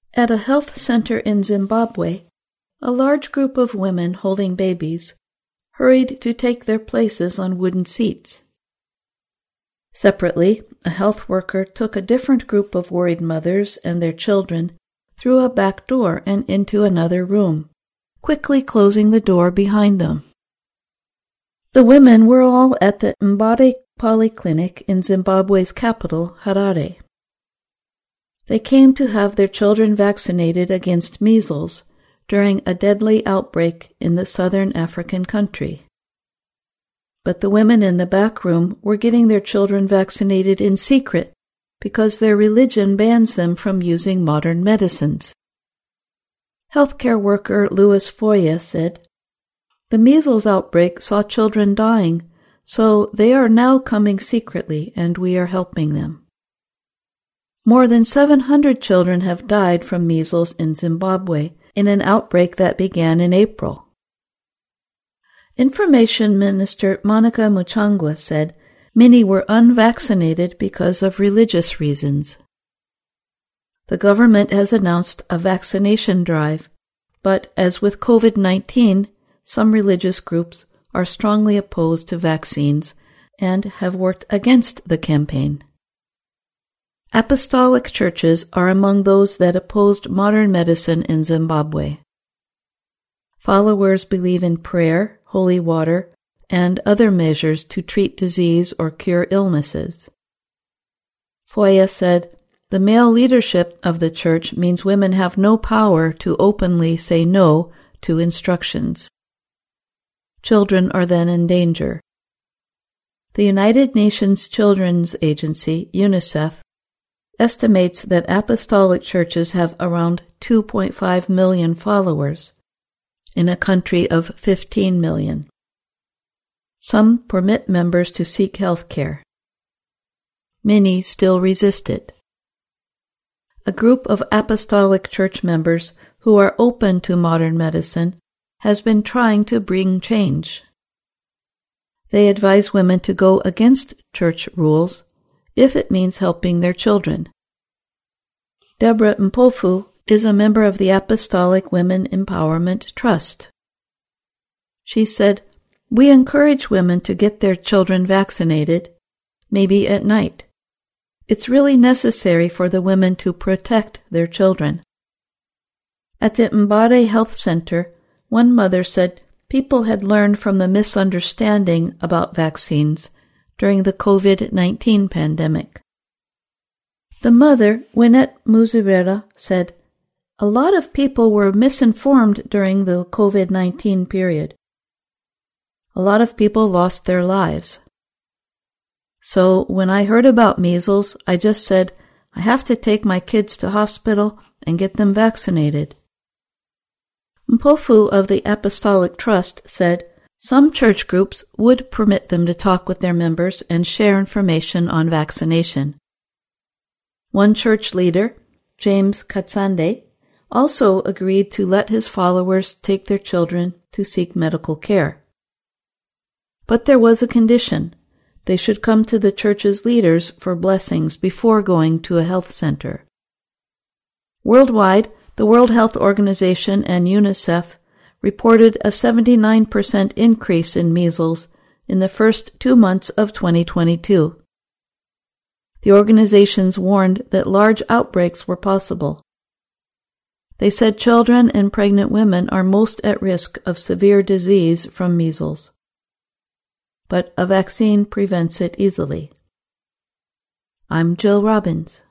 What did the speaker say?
At a health center in Zimbabwe, a large group of women holding babies hurried to take their places on wooden seats. Separately, a health worker took a different group of worried mothers and their children through a back door and into another room, quickly closing the door behind them. The women were all at the Mbare Polyclinic in Zimbabwe's capital, Harare. They came to have their children vaccinated against measles during a deadly outbreak in the southern African country. But the women in the back room were getting their children vaccinated in secret because their religion bans them from using modern medicines. Healthcare worker Louis Foya said, "The measles outbreak saw children dying, so they are now coming secretly and we are helping them." More than 700 children have died from measles in Zimbabwe in an outbreak that began in April. Information Minister Monica Muchangwa said many were unvaccinated because of religious reasons. The government has announced a vaccination drive, but as with COVID-19, some religious groups are strongly opposed to vaccines and have worked against the campaign. Apostolic churches are among those that opposed modern medicine in Zimbabwe. Followers believe in prayer, holy water, and other measures to treat disease or cure illnesses. Foya said, "The male leadership of the church means women have no power to openly say no to instructions. Children are then in danger." The United Nations Children's Agency, UNICEF, estimates that apostolic churches have around 2.5 million followers in a country of 15 million. Some permit members to seek health care. Many still resist it. A group of apostolic church members who are open to modern medicine has been trying to bring change. They advise women to go against church rules if it means helping their children. Deborah Mpofu is a member of the Apostolic Women Empowerment Trust. She said, "We encourage women to get their children vaccinated, maybe at night. It's really necessary for the women to protect their children." At the Mbare Health Center, one mother said people had learned from the misunderstanding about vaccines during the COVID-19 pandemic. The mother, Winnet Muzibera, said, "A lot of people were misinformed during the COVID-19 period. A lot of people lost their lives. So when I heard about measles, I just said, I have to take my kids to hospital and get them vaccinated." Mpofu of the Apostolic Trust said some church groups would permit them to talk with their members and share information on vaccination. One church leader, James Katsande, also agreed to let his followers take their children to seek medical care. But there was a condition. They should come to the church's leaders for blessings before going to a health center. Worldwide, the World Health Organization and UNICEF reported a 79% increase in measles in the first 2 months of 2022. The organizations warned that large outbreaks were possible. They said children and pregnant women are most at risk of severe disease from measles. But a vaccine prevents it easily. I'm Jill Robbins.